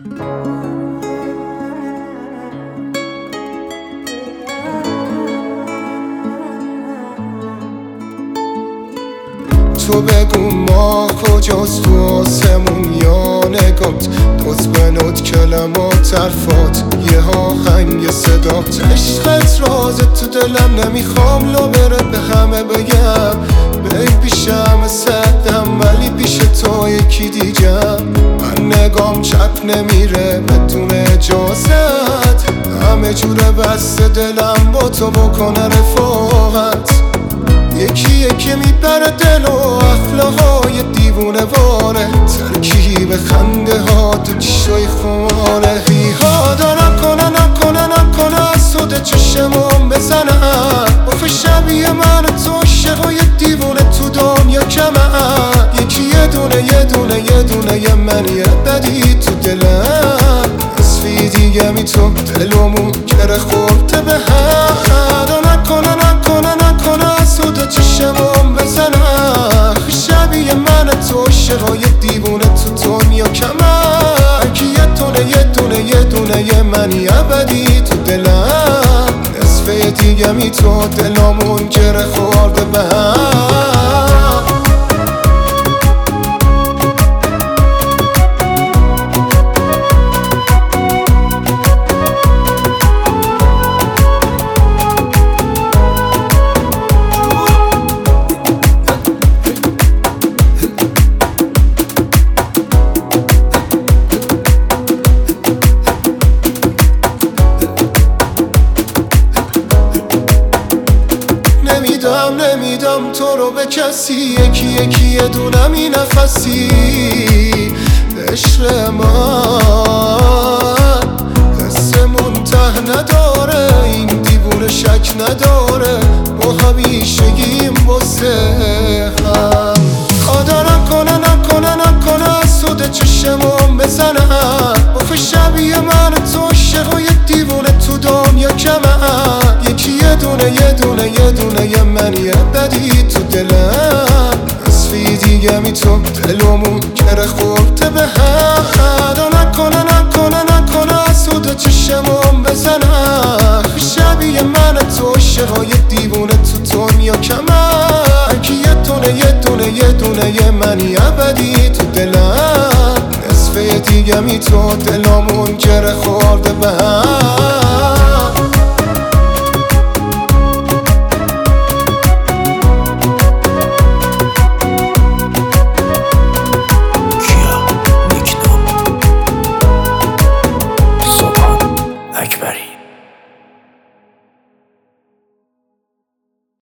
تو بگو ما کجاست تو آسمون یا نگات دوت به نوت کلمات حرفات یه آهنگ یه صدات عشقت رازت تو دلم نمیخوام لو بره به همه بگم بی پیش همه صدم ولی پیش تو یکی دیگم من نگام چپ نمیره بدون اجازت همه جوره بسته دلم با تو بکنه رفاقت یکی یکی میبره دل و اخلاقای دیوونه واره ترکیب خنده ها تو چشای خماره بیهادا نکنه از سوده چشمام بزنم افه شبیه من تو عاشقای دیوونه تو دنیا کمه یکی یه دونه یه من یه بدی تو دلم اسفی دیگه می تو دلمون گره خورده به هم نکنه از سوده چشمام بزنم شبیه من تو عاشقای دیوونه تو دنیا کمه که یه دونه یه منی ابدی تو دلم نصفه دیگه می تو دلمون گره خورده به هم نمیدم تو رو به کسی یکی یه دونم این نفسی عشق من قصمون ته نداره این دیوونه شک نداره ما همیشگیم واسه هم خدا نکنه از سوده چشمام بزنم افه شبیه من تو عاشقای دیوونه تو دنیا کمه یکی یه دونه یه من یه بدی تو دلم اسفی دیگه می تو دلمون گره خورده به هم نکنه از سوده چشمام بزنم شبیه من تو عاشقای دیوونه تو دنیا کمه که یه دونه یه منی ابدی تو دلم نصفه دیگه می تو دلمون گره خورده به هم